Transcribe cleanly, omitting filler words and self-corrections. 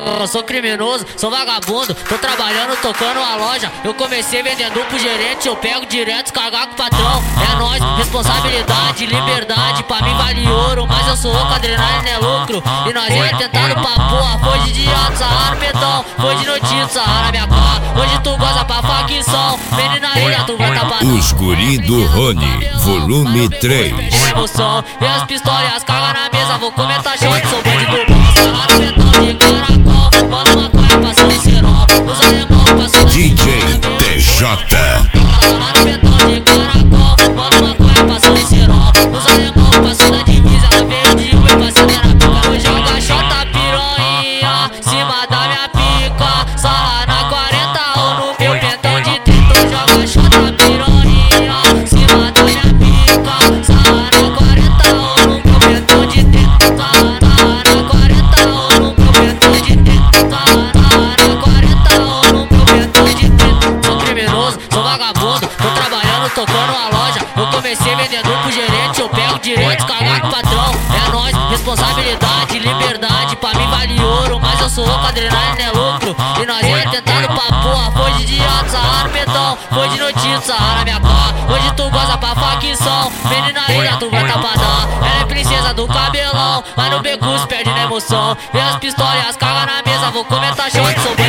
Eu sou criminoso, sou vagabundo, tô trabalhando, tocando uma loja. Eu comecei vendendo pro gerente, eu pego direto, cagar com o patrão. É nóis, responsabilidade, liberdade, pra mim vale ouro. Mas eu sou louco, adrenalina é lucro. E nós é tentado pra porra, foi de dia, Saara no betão. Foi de noite, Saara na minha cara. Hoje tu goza pra facção, menina ilha, tu vai tapar. Os Guri do Rony, volume 3. Emoção, e as pistolas e as cagas na mesa, vou comentar shot, sou bandido bom. Saara no betão de caracol, manda uma coisa passando cerol. Os alemão passando DJ TJ. Saara no betão de caracol, manda uma coisa passando cerol. Os alemão passando a divisa, ela veio de Uber passando na pica. Eu jogo chota piranha, cima da minha pica. Sala na 40 ou no meu pentão de 30. Eu jogo chota piranha, cima da minha pica. Sala na 40 ou no meu pentão de 30. Sala na 40 ou no meu pentão de 30. Sala na 40 ou no meu pentão de 30. Sou criminoso, sou vagabundo, tô trabalhando, tocando uma loja. Eu comecei vendendo pro gerente, eu pego direito, cagar com o patrão. É nóis, responsabilidade, liberdade, pra mim vale ouro. Mas eu sou louco, adrenalina é lucro. E nós é tentado pra porra, foi de dia, Saara no betão. Foi de noite, Saara na minha cara. Hoje tu goza pra facção, menina ilha, tu vai tapadar. Ela é princesa do cabelão, mas no beco se perde na emoção. E as pistolas e as cagas na mesa, vou comentar shot, sou